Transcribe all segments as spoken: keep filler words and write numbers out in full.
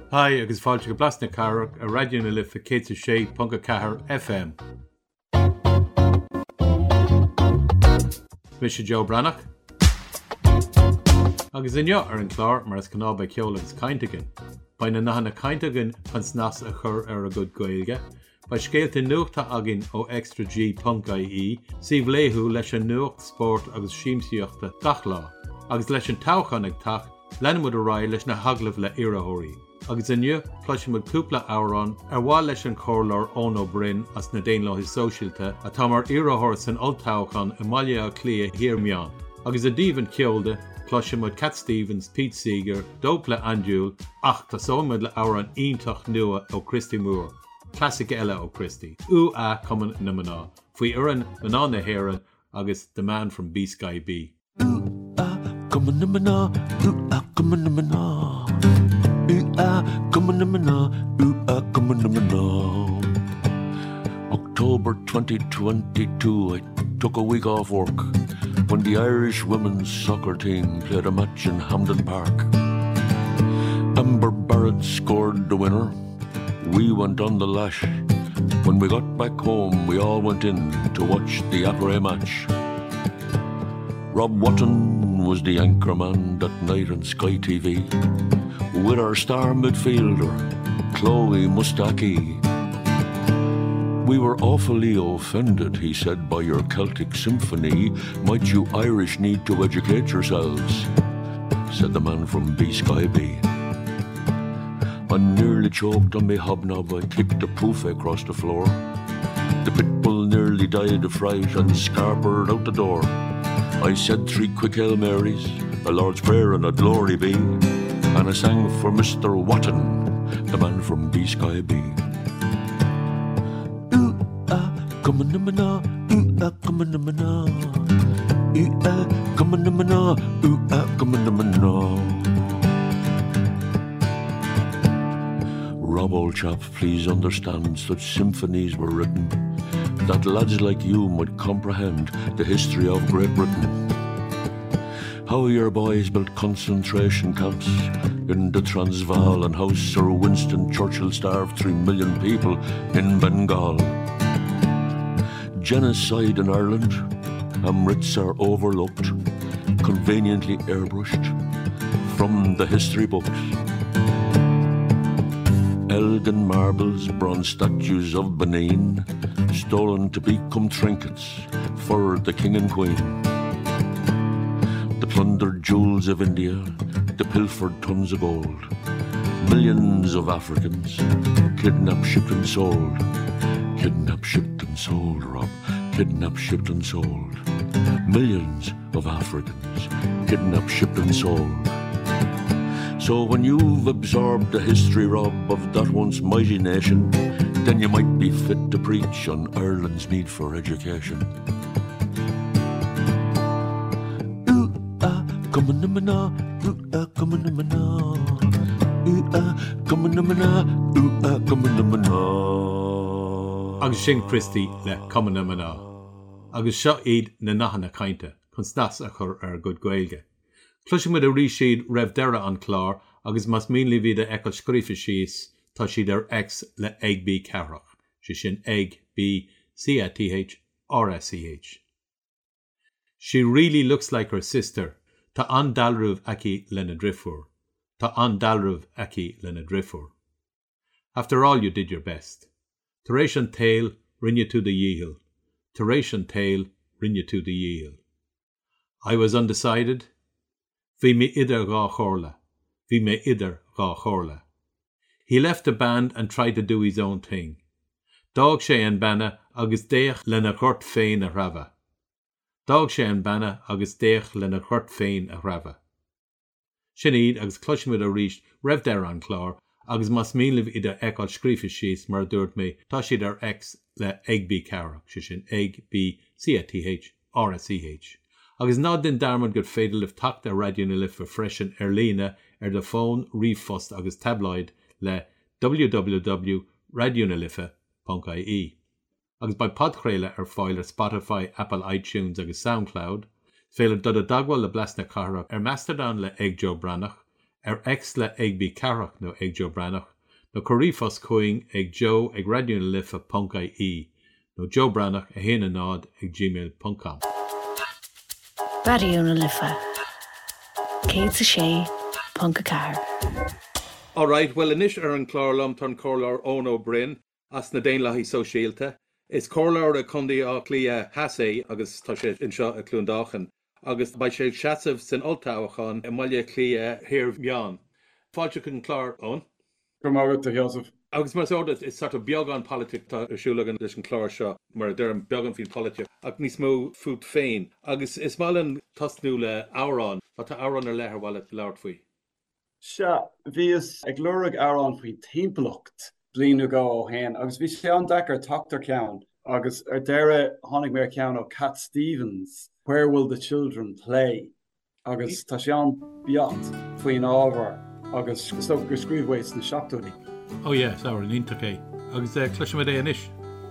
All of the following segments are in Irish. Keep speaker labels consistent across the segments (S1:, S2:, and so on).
S1: Hai agus fáilte go blasna carach a radioúna lifa cé sé punca cethair F M. Mis Joe Brannach. Agus inne ar an chlár mar is canál ba ceolalas caintegan. Ba na nachna caintegan pan snas a chur ar a good gailge. Ba scéalta nuachta agin ó extra g punct I E sih léithú leis an nuacht sport agus síimsíochta dachlá. Agus leis an tauchan ag tach lenimid a rá leis na haglah le iarthóirí. Agus inniu, pluisin mud cúpla áran ar bhá leis an chorlór ón ó Bryn as na déanlóthaí sóisialta a tá mar iarthóir san oltáchan i mbaile a clia hir meán. Agus a díomhan ceolda, pluisin mud Cat Stevens, Pete Seeger, dópla Andúil, ach tá sóimid le áran iontach nua ó Christy Moore. Classic eile ó Christy. U a cumann na maná. Faoi uran maná na héireann agus the man from B-Sky B.
S2: U a cumann na maná, u a cumann na maná. U-ah, come on, uh, come on, October twenty twenty-two, I took a week off work when the Irish women's soccer team played a match in Hampden Park. Amber Barrett scored the winner. We went on the lash. When we got back home, we all went in to watch the après match. Rob Watton was the anchorman that night on Sky T V. With our star midfielder, Chloe Mustaki. We were awfully offended, he said, by your Celtic symphony. Might you Irish need to educate yourselves, said the man from B-Sky B. I nearly choked on me hobnob, I kicked a poof across the floor. The pitbull nearly died of fright and scarpered out the door. I said three quick Hail Marys, a Lord's Prayer and a Glory be. And I sang for Mister Watton, the man from B-Sky B. Ooh, ah, come on, na ooh, ah, come on, na ooh, ah, come on, na ooh, ah, come on, na Rob, old chap, please understand such symphonies were written that lads like you might comprehend the history of Great Britain. How your boys built concentration camps in the Transvaal and how Sir Winston Churchill starved three million people in Bengal. Genocide in Ireland, Amritsar overlooked, conveniently airbrushed from the history books. Elgin marbles, bronze statues of Benin, stolen to become trinkets for the king and queen. The plundered jewels of India, the pilfered tons of gold. Millions of Africans, kidnapped, shipped and sold. Kidnapped, shipped and sold, Rob. Kidnapped, shipped and sold. Millions of Africans, kidnapped, shipped and sold. So when you've absorbed the history, Rob, of that once mighty nation, then you might be fit to preach on Ireland's need for education. Come on, na ooh, ah, come on, na ooh, ah, come on, na ooh, ah, come on, na
S1: Agus sin Christy le cumann na maná. Agus seo iad na nachna cainte, chun snas a chur ar good gailge. Cluisin mud a rí siad raibh deire an chlár agus mas mínlí bhí a eicil scríofa síos tá siad ar ex le ag bí carach, si sin ag B C A T H R S E H. She really looks like her sister. Tá an dalrúh aici lena drifur. Tá an dalrúh aici lena drifur. After all, you did your best. Taréis an tail, rinne to the yehill. Taréis an tail, rinne to the yehill. I was undecided. Bhí me idir gá chorla. Bhí me idir gá chorla. He left the band and tried to do his own thing. Dág sé an banna agus déach lena chort féin a rava. Dág sé an banna agus déach lena chort féin a rava. Sin iad agus cluisimid a ríist raibh deire an chlár agus mas mílimh idir eicáil scríofa síos mar dúirt mé tá siad ar ex le ag bí carach, si sin ag bí C A T H R S E H. Agus ná den darmad gur féidir lih tacht a radioúna lifa freisin ar lína ar de fón riomhphost agus tabloid le w w w dot radioúna lifa dot I E. Agus by podcréile ar fáil ar Spotify, Apple iTunes agus SoundCloud, féile dod a dagháil le blasna carach ar Mastodon le ag Joe Brannach, ar exla ag bí carach nó ag Joe Brannach, nó chorífas chuing ag Joe ag radioúna lifa Punca í, nó Joe Brannach a héana nád ag gmail dot com.
S3: Radioúna lifa. Céad sa sé, Punca Car.
S1: All right, well, inis ar an chlárlam tan córlár Ón O'Brien, as na déin lahí sosiálta. Is córlár a chundí á clia hasé agus tá sé inseo a clúndachan. Agus ba sé seasamh san oltáhachan i maiile clia hir meán. Fáilte an chlár ón?
S4: Go mágad a Joseph.
S1: Agus mar sóda is sort of beagán politic tá siúlagan leis an chlár seo, mar d an beagán fin politic, ag níos mó fút féin. Agus is málan tasnú le árán, fa tá árán ar lethir bhile leabhart faoi.
S4: Se, bhí is ag glúrag árán faoi timpeallacht bliain ago ó hain, agus bhí sé an dechar tachtar ceann, agus ar deire tháinig mé ceann ó Cat Stevens, Where Will the Children Play? Agus tá sé an beat faoin ábhar, agus so gur scríomhhéis na seachtaí.
S1: Oh yeah, saoir an intacé. Agus uh, cluisim é inis.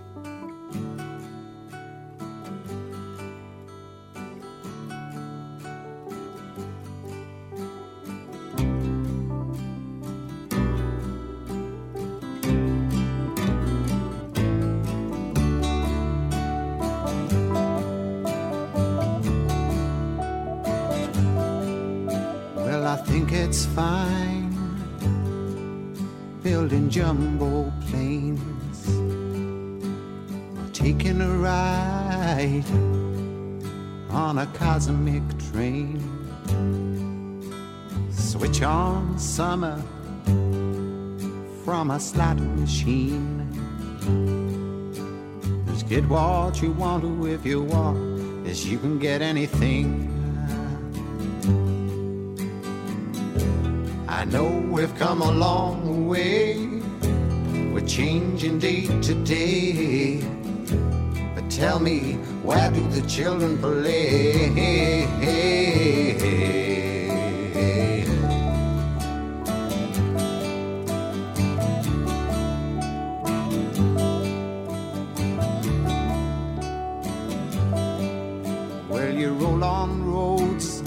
S5: Well, I think it's fine building jumbo planes, or taking a ride on a cosmic train. Switch on summer from a slot machine. Just get what you want to if you want, as you can get anything. I know we've come a long way, we're changing day to day, but tell me, where do the children play? Well, you roll on roads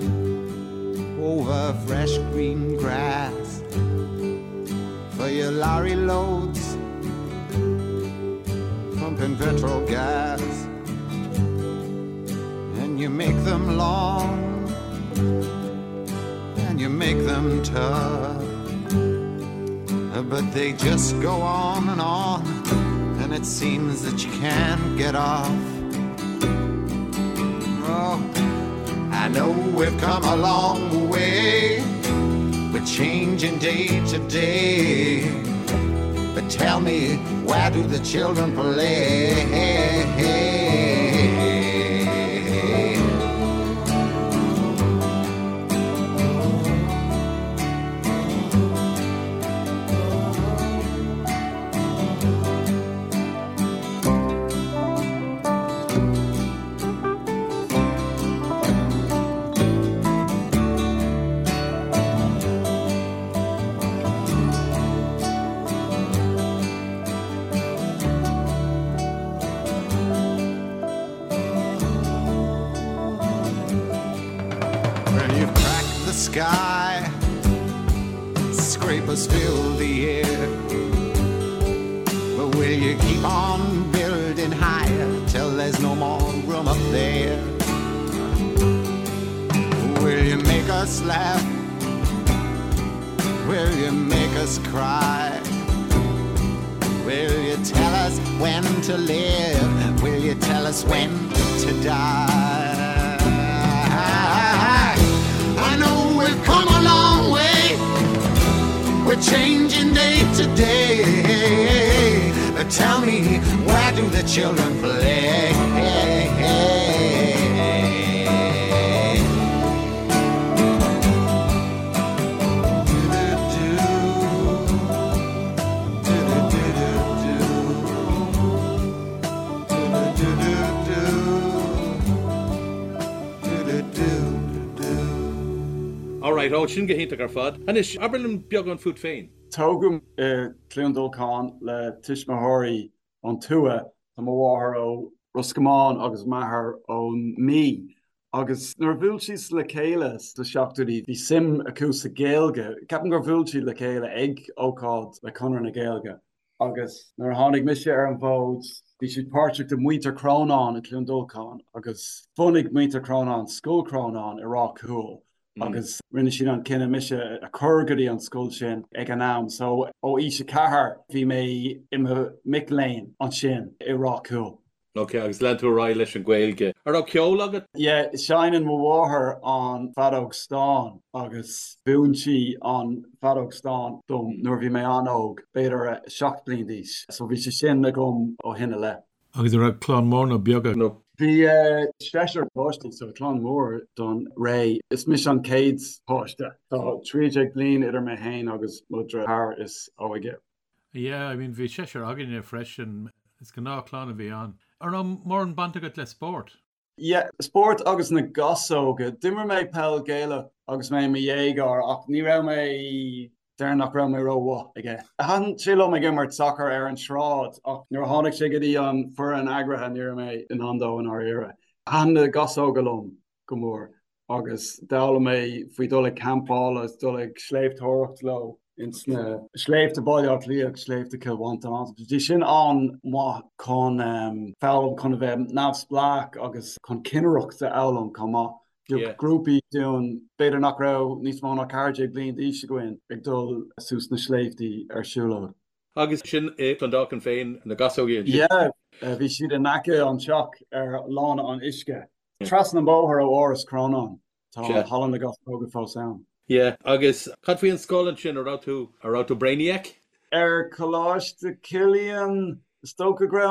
S5: over fresh green grass for your lorry loads, pumping petrol gas, and you make them long and you make them tough, but they just go on and on, and it seems that you can't get off. Oh, I know we've come a long way, we're changing day to day, but tell me, where do the children play? Sky, scrapers fill the air, but will you keep on building higher till there's no more room up there? Will you make us laugh? Will you make us cry? Will you tell us when to live? Will you tell us when to die? I know we've come a long way, we're changing day to day, but tell me, where do the children play?
S1: Alright, ó sin go hénta ar fad. Anis, Aberlin beag an fút féin.
S4: Tógum Clúndulcán le Tuismathirí an tua tá mo bháthair ó Roscommán agus maithair ó mí agus nuair bhúil sios le chéile do seachtaí bhí sim acu sa Gaeilge. Ceapan gur bhúil si le chéile ag ócáid le conar na Gaeilge. Agus nuair tháinig mise ar an bhód, bhí siad páirteach de muinter Crónán i Clúndulcán, agus funnig muinter Crónán, scúl Crónán i rá cool. agus rinne sin an cinenne mise a churgaí an scoil sin ag an náam, so ó í se cethir bhí mé imime miléin an sin i rá cool.
S1: Ok, agus le tú rá leis an Gaeilge. Ar á ceol agad?
S4: Yeah, seinan mo bháthair an Fadóg Stán agus bún si an Fadóg Stán dom nuair bhí mé anóg beidir seach bliain díos, so bhí sé sin na gom ó hinine le.
S1: Agus ar clán mór na beaga nó?
S4: Bhí speisiir páistí so clán mór don ré is mis an céad páiste. Tá tríide bliain idir mé hain agus mudra thar is óige.
S1: Yeah, I mean bhí séisiir agan freisin is go ná clán a bhí an. Ar an mór an bantagat le sport?
S4: Yeah, sport agus na gasóga. Dimmer mé pel géile agus mé mé dhégar ach ní ra mé der nach ra mé rohá aige. Han sílo mé gimmart soccer ar an srád ach nuair tháinig sé go dtí an fur an agrathe ní mé in handó an áire. Han na gasógalom go mór agus dála mé faoi dul campáil agus dul sléiftóracht lo. In sna sléifte bailach líag sléifte kilhaanta. Dí sin an má chun um, fáil chun bheith nafsblach agus chun cineireachta elam comá. Dú grúpi dún beidir nach ra níos má nach cardé blion dí se goin ag dul sús na sléiftaí ar siúlód.
S1: Agus sin é an dácan féin na gasógéin?
S4: Yeah, bhí siad a nace an seach ar lána an isce. Tras na bóthar ó áras Crónán tá hallan na gasóga fá sound.
S1: Yeah, agus cad faoin scólan sin ará tú ará tú Brainiac?
S4: Ar choláiste Cillian stoca gra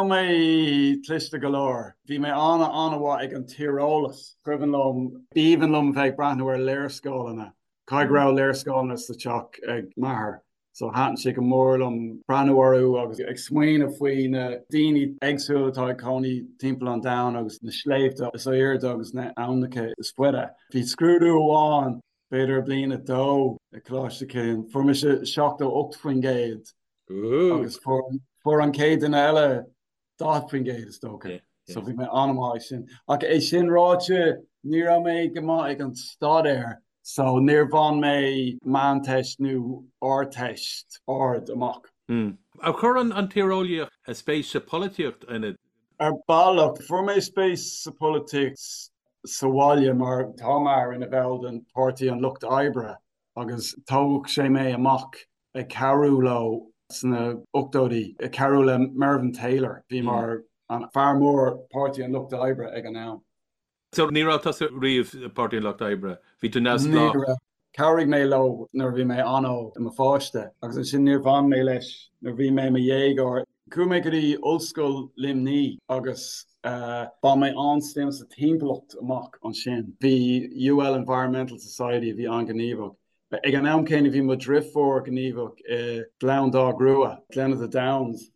S4: mé tliste golóir. Bhí mé anna anhha ag an Tíreolalas. Cuireann lom bíhan lom bheith breithniúir léirscálanna. Cai gra léirscálanna sa teach ag maithair. So hatan si go mór lom breithniúirú agus ag smaoin a faoin na daoine agsúlatá ag conaí timpeall an domhan agus na sléifte is éard agus na annacha is fuide. Bhí scrúdú amháin beidir blian a dó a chláiste céan. For me se seach do ocht faoin géad. Agus for an céad in eile dá faoin géad is dócha. So bhí mé anamá sin. Ach é sin ráte ní ra mé go má ag an stadéir. So níor bhain mé man-teist nó ár-teist ard amach.
S1: A chur an an Tíreolaíoch a spéis sa políocht in it?
S4: Ar bailach, for mé spéis sa politics Sawalia mar támar in a bheld an party an Lucht Ibre agus tóg sé mé amach a carúló sna uchtódí a carúla Mervyn Taylor bhí mar an farmór party an Lucht Ibre ag an nám.
S1: So nírá tá riomh party an Lucht Ibre hí tú nás lá?
S4: Carig mé lo nar bhí mé anó am a fáiste agus an sin níor bhain mé leis nar bhí mé mé dhégar. Cú mé go dtí ollscoil limní agus Uh, ba mé anstem sa timplocht amach an sin. Bhí U L Environmental Society bhí an gníomhach. Ag an am céine bhí mo driftfór gníomhach i Glendá Grua, Glen of the Downs,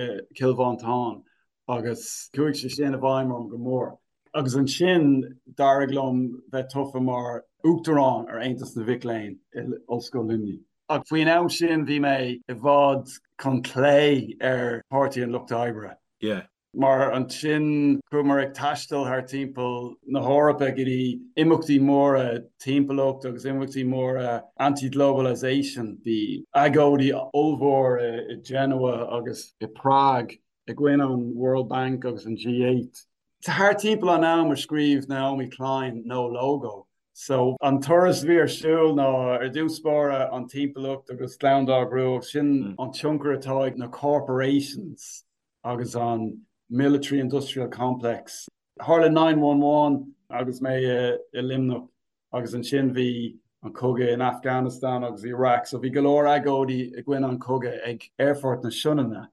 S4: Kilbhain agus cuaig sé sin a bhaimar go mór. Agus an sin darglom bheith tufa mar Uachtarán ar Aontas na Bhicléin i ollscoil limní. Ag faoin am sin bhí mé i bhád chun clé ar Party an Lucht Ibre.
S1: Yeah.
S4: Mar an sin cumar ag taistil haar timppel na Hórappa gotí imachtaí mór a timppelócht agus imachtaí mór a anti-globalization bí agódí olmhór i Genoa agus i Prague i gcuin an World Bank agus an G eight. Tá haar timppel an am mar scríb Naomi Klein no logo. So an turas bhí ar siúil ná ar dúspára an timppelócht agus Glendá Grua sin an tionkar atá ag na corporations agus an military industrial complex. Harla nine one one agus mé uh, i limnach agus an sin bhí an coga in Afghanistan agus Iraq. So bhí galóir agódí i gcuin an coga ag airfort na Siúnana.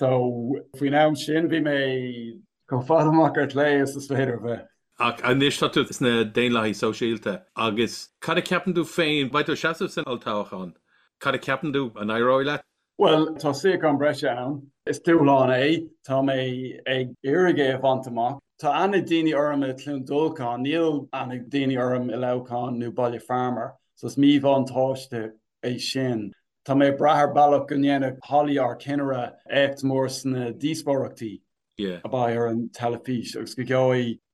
S4: So bhí ná sin bhí mé go fad amach ar lé is is féidir bheith.
S1: Ach an níostú is na déonlaí sóisialta agus cad a ceapanú féin baidir seaamh san altáchán. Cad a ceapanú an éireoile?
S4: Well, tá sé an breise an. Is túláán é, tá mé ag irigé a bhaintach. Tá anna daoine orm i Clúndulcán, níl anna daoine orm i Loucán nó Baile Farmer, so is mí bhain táiste é sin. Tá mé brethir bailach go dhéanamh holaí ar cinere écht mór sna díospóireachtaí
S1: yeah.
S4: a ba ar an telefís, agus go ggóí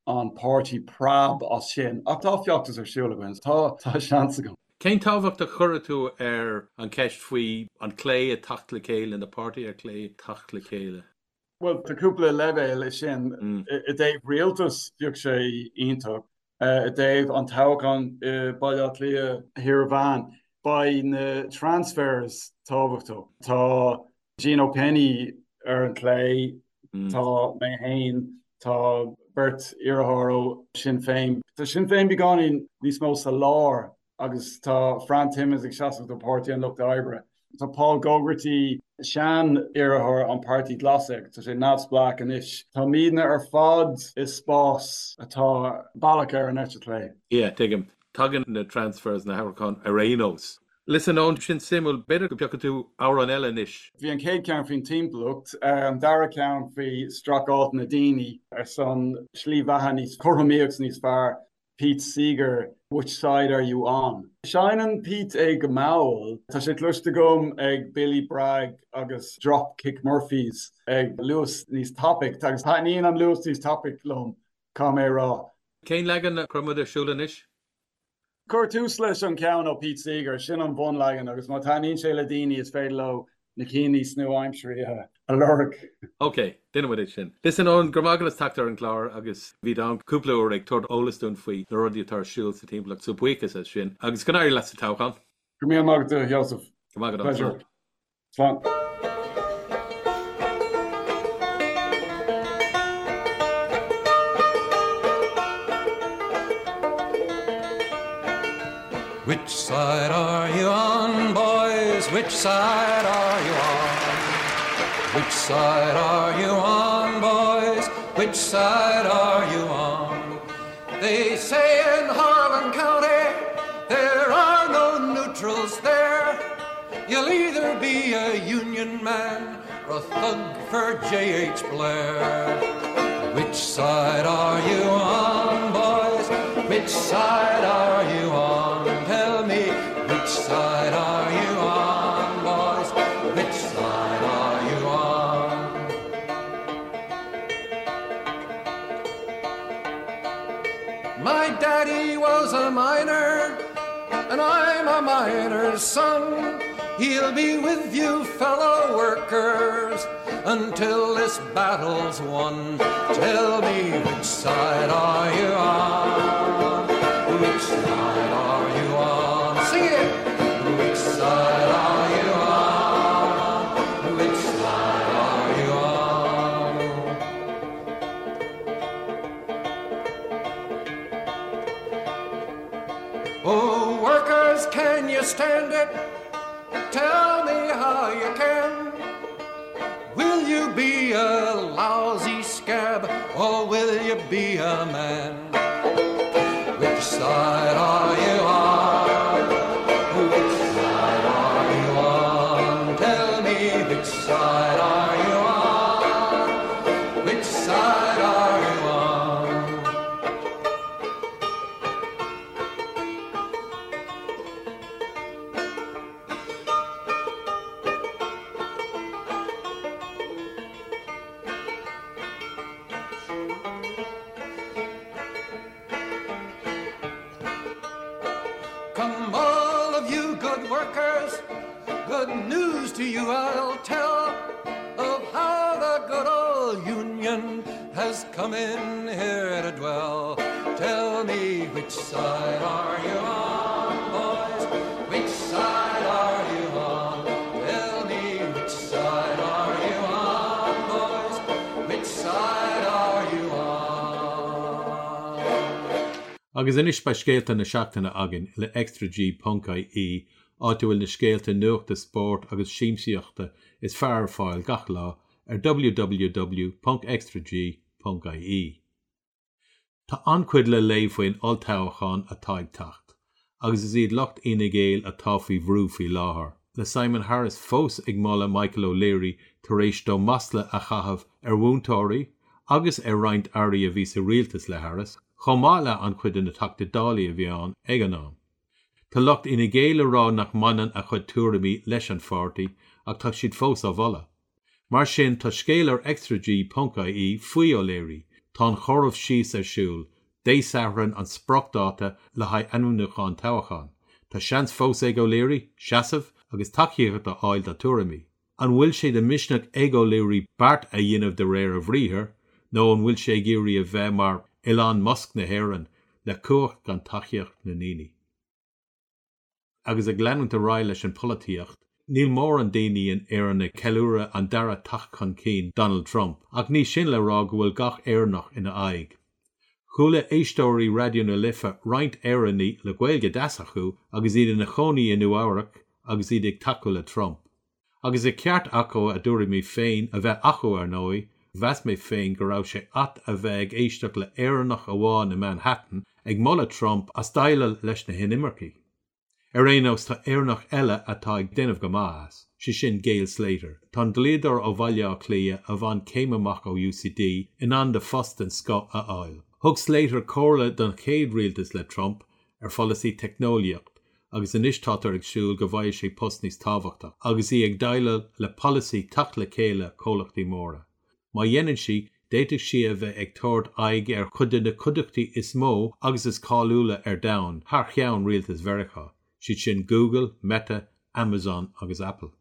S4: an pártaí prab as sin. Ach tá fiachtas ar siúla goin, tá tá seansa go.
S1: Cén tábhacht a chur tú ar an ceist faoi an clé a tacht le céile na pártaí ar clé tacht le céile?
S4: Well, tá cúpla levéil is sin
S1: Mm.
S4: i Dave Rialtas fiach sé ionntach. Uh, Dave an táhacan uh, bailile lia hir bhain ba na transfers tábhachtú. Tá Gino Penny ar an clé,
S1: Mm.
S4: tá mé hain, tá Bert Iarthóra Sinn Féin. Tá Sinn Féin beáin níos mó sa lár agus tá Fran Timmins ag seaamh do pártaí an Lucht Ibre. Tá Paul Gogarty sean Iarthóra an pártaí glasig, tá sé Nats Black an isis. Tá mína ar fad is spás atá bailach ar an eiste lé.
S1: Yeah, take him. Tugging the transfers na Harricon Arenos. Listen on sin simul better go piacha tú ára an eile inis.
S4: Bhí an céad ceann faoin timpplacht, an dara ceann faoi Stracht na Daoine ar son slí bheatha níos chorthaíochs níos fearr, Pete Seeger, which side are you on? Shinan Pete ag Maul, tá sé cluiste gom ag Billy Bragg agus Dropkick Murphys ag Lewis níos topic, tagus haíon an Lewis níos topic lom cá mé rá.
S1: Cén legan na crumad a siúla inis?
S4: Cur tús leis an ceann ó Pete Seeger, sin an bun legan agus má taíonn sé le daoine is féidir le na cíní snú aimimsrí a lurg.
S1: Ok, dinner with it sin. Listen on Gramagalas tactar an clár agus bhí an cúpla ó ag tuair ólasún faoi na rudí tar siúil sa timplaach sú buchas a sin. Agus gan áir le sa táchan.
S4: Go mí mag de Joseph.
S1: Gramagad
S4: Pleasure. Fun.
S6: Which side are you on, boys? Which side are you on? Which side are you on, boys? Which side are you on? They say in Harlan County there are no neutrals there. You'll either be a Union man or a thug for J H Blair. Which side are you on, boys? Which side are you on? Tell me, which side are you on, boys? Which side are you on? My daddy was a miner, and I'm a miner's son. He'll be with you, fellow workers, until this battle's won. Tell me, which side are you on? Which side are you on? Sing it! Which side are you on? Which side are you on? Oh, workers, can you stand it? Tell me how you can. Will you be a lousy scab, or will you be a man? Which side are you on? Which side are you on? Tell me, which side are you on? Which side are you on? Come all of you good workers, good news to you I'll tell of how the good old Union has come in here to dwell. Tell me, which side are you on, boys? Which side are you on? Tell me, which side are you on, boys? Which side are you on?
S1: Agus inis ba scéalta na seachtainna agin le Extra G Punca í áitiúil na scéalta nuachta sport agus síimsíochta is fearr fáil gach lá ar w w w dot extra g dot i e. Tá ancuid le léomhhain oltáchán a taid tacht, agus is iad locht ina géal a táfaí bhrú faoi láthair. Le Simon Harris fós ag mála Michael O'Leary tar éis dó masla a chahabh ar bhúntóirí agus ar roinnt airí a bhí sa rialtas le Harris, chomála an chuid na tachta dálaí a bhí an ag an am. Tá locht ina géal rá nach manan a chud túramí leis an pháirtí ach tá siad fós á bhola. Mar sin tá scéal ar Extra G Punca í faoi O'Leary tá chormh síos ar siúl, déisahran an sprocdáta le haid anmhnúcháin táhacháin. Tá seans fós ag O'Leary, seasamh agus tacaíocht a áil da tuairimí. An bhfuil sé de misneach ag O'Leary bart a dhéanamh de réir a bhríthir, nó an bhfuil sé géirí a bheith mar Elon Musk na hÉireann le cuach gan tacaíocht na níní. Agus a gleanúint a rá leis an polítíocht, níl mór an daoine ar an ceiliúradh an dara tachchan cín Donald Trump, ach ní sin le rá go bhfuil gach éarnach ina aghaidh. Chúla éistóirí radio na lifa roinnt éireannaí le Gaeilge deasachu agus iad na chonaí in Uamhreacht agus iad ag tacu le Trump. Agus i ceart acu a dúirí mé féin a bheith acu ar nói, bheas mé féin go raibh sé at a bheith ag éisteach le éarnach amháin na Manhattan ag molla Trump a staile leis na hinimimeachí. Ar éonos tá éarnach eile atá ag déanamh go maithas, si sin Gail Slater, tá dlíodar ó bhaile clia a bhain céim amach ó U C D in an de fostan sco a áil. Thug Slater córa don chéad rialtas le Trump ar folasí technoliacht, agus inis tátar ag siúil go bhaidh sé post níos tábhachta, agus í ag daile le policy tach le céile cólachtaí móra. Má dhéanann si, déiteach si a bheith ag tórt aig ar chuide na cuideachtaí is mó agus is cáúla ar domhan, thar cheann rialtas mheiriceá, siad sin Google, Meta, Amazon agus Apple.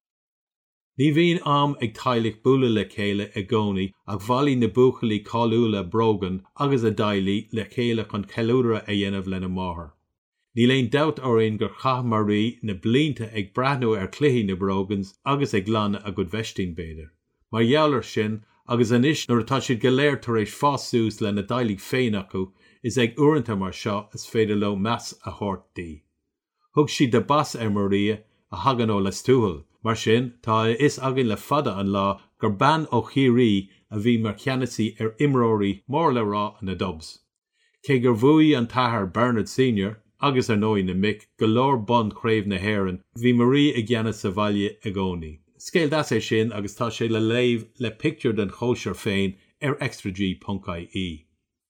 S1: Ní bhíon am ag tailigh bula le chéile a gcónaí ach bhailí na buachalaí cáúla brogan agus a dailí le chéile chun ceiliúradh a dhéanamh lena máthair. Ní léon doubt orainn gur chamarí na blianta ag brathnú ar cluichí na brogans agus ag glanna a go bheistín béidir. Mar dheallar sin agus anis nuair atá siad go léir tar éis fásús le na dailí féin acu is ag uaireanta mar seo is féidir le meas a thuirtaí. Thug si de bas ar Maria a hagan ó le stúhal, mar sin tá is agin le fada an lá gur ban ó chiaí a bhí mar cheannaí ar imróí mór le rá na dubs. Cé gur bhuaí an tathair Bernard Senior agus ar nói na mic go leor bun chréimh na hÉireann, bhí Marie i gceanna sa bhaile a gcónaí. Scéal das é sin agus tá sé le léamh le picture den chóisiir féin ar extra g dot I E.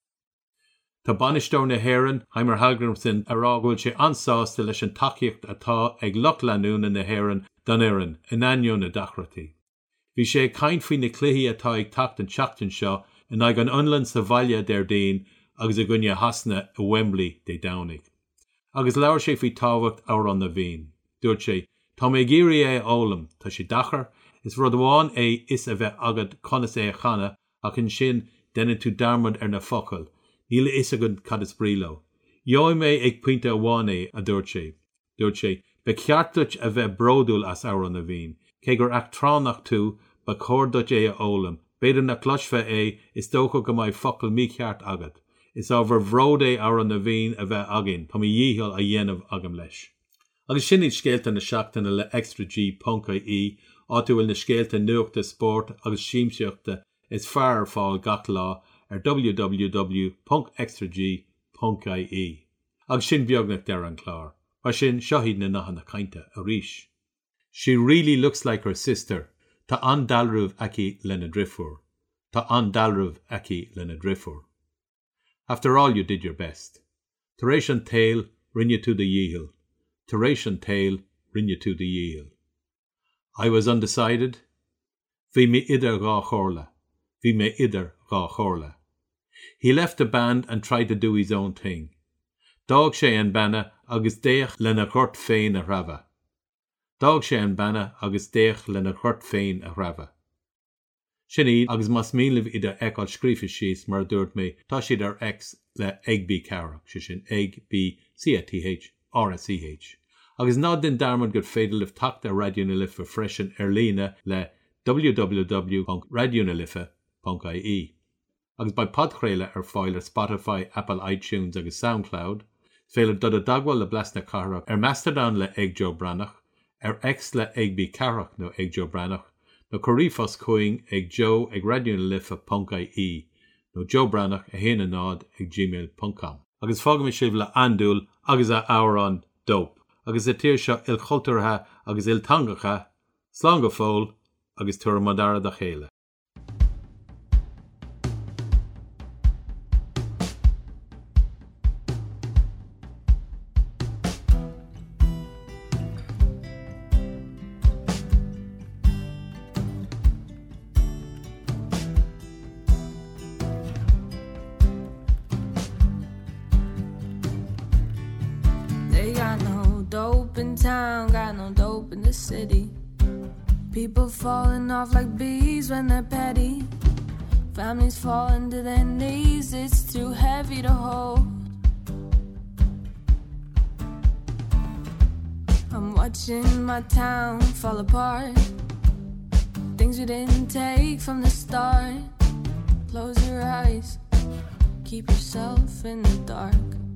S1: Tá banistóir na hÉireann, Heimer Hallgrímsson a rá bhfuil sé ansáasta leis an tacaíocht atá ag loch leanúna na hÉireann don Éireann in ainneoin na dachrataí. Bhí sé caint faoin na cluichí atá ag tacht an seachtain seo in ag an ionlann sa bhaile déir daon agus a gcuine hasna a Wembley dé Downing. Agus leabhar sé faoi tábhacht áir an na bhíon. Dúirt sé, tá mé géirí é ólam, tá sé dachar, is rud amháin é is a bheith agad conas é a chana ach in sin denna tú darmad ar na focail. Níl is a gon cad is brílo. Jóim mé ag puinte amháin é a dúirt sé. Dúirt sé, be ceartúit a bheith bródúil as áir an na bhíon. Cé gur ach tránach tú ba córdúit é a ólam. Beidir na cloisfe é is dócha go mbeidh focail mí ceart agad. Is ábhar bhród é áir an na bhíon a bheith agin, tá mí dhíthil a dhéanamh agam leis. Agus sin iad scéalta na seachtainna le extra g dot I E áit bhfuil na scéalta nuachta sport agus síimseachta is fearr fáil gach lá ar w w w dot extra g dot I E. Agus sin beagnach deir an chlár, mar sin seohíd na nachan na cainte a ríis. She really looks like her sister. Tá an dalrúh aici lena drifur. Tá an dalrúh aici lena drifur. After all, you did your best. Taréis an tail, rinne to the yehill. Taréis an tail, rinne to the yehill. I was undecided. Bhí me idir gá chorla. Bhí me idir gá chorla. He left the band and tried to do his own thing. Dág sé an banna agus déach lena chort féin a rava. Dág sé an banna agus déach lena chort féin a rava. Sin iad agus mas mílih idir eáil scrífa síos mar dúirt mé tá siad ar ex le Egbí Carach, si sin Egbí C A T H R S E H. Agus ná den darmad gur féidir lih tacht a radio na lifa freisin ar lína le w w w dot radio na lifa dot I E. Agus ba podcréile ar fáil ar Spotify, Apple iTunes agus SoundCloud, féile dod a dagháil le blasna Carach ar Mastodon le Ag Joe Brannach, ar ex le Egbí Carach nó Ag Joe Brannach, no chorífos chuing ag Joe ag radio na lifa dot I E, no Joe Brannach a héana nád ag gmail dot com. Agus fágam sibh le andúil agus a áran dope. Agus a tíir seo il chultúrtha agus il tangacha, slán go fóil agus tuair madara da chéile.
S7: town, got no dope in the city. People falling off like bees when they're petty. Families falling to their knees, it's too heavy to hold. I'm watching my town fall apart. Things we didn't take from the start. Close your eyes, keep yourself in the dark.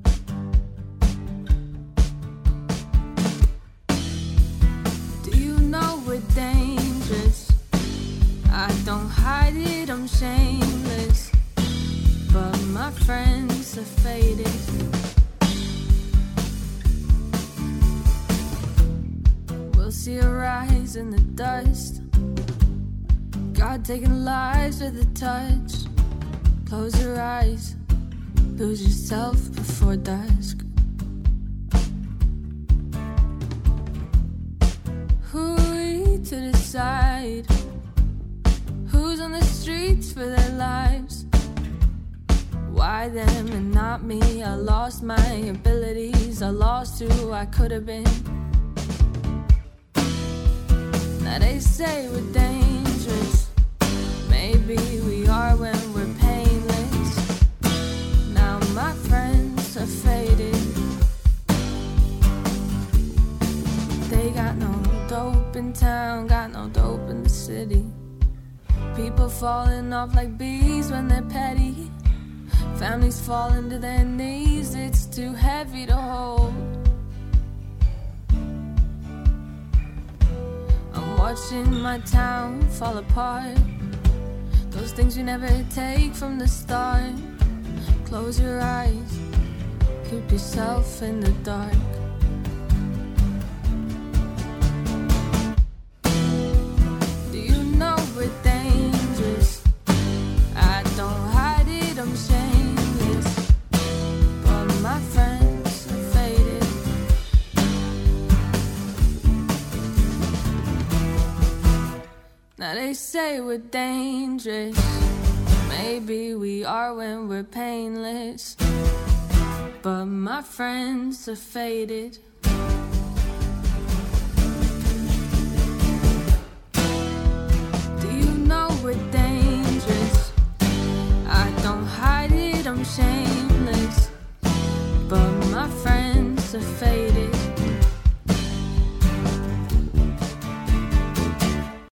S7: Do you know we're dangerous? I don't hide it, I'm shameless. But my friends are faded. We'll see a rise in the dust. God taking lives with a touch. Close your eyes, lose yourself before dusk. Who are we to decide who's on the streets for their lives? Why them and not me? I lost my abilities, I lost who I could have been. Now they say we're dangerous. Maybe we are when we're painless. Now my friends are faded. They got no dope in town, got no dope in the city. People falling off like bees when they're petty. Families falling to their knees, it's too heavy to hold. I'm watching my town fall apart. Those things you never take from the start. Close your eyes, keep yourself in the dark. Do you know we're dangerous? I don't hide it, I'm shameless. But my friends are faded. Now they say we're dangerous. Maybe we are when we're painless. But my friends are faded.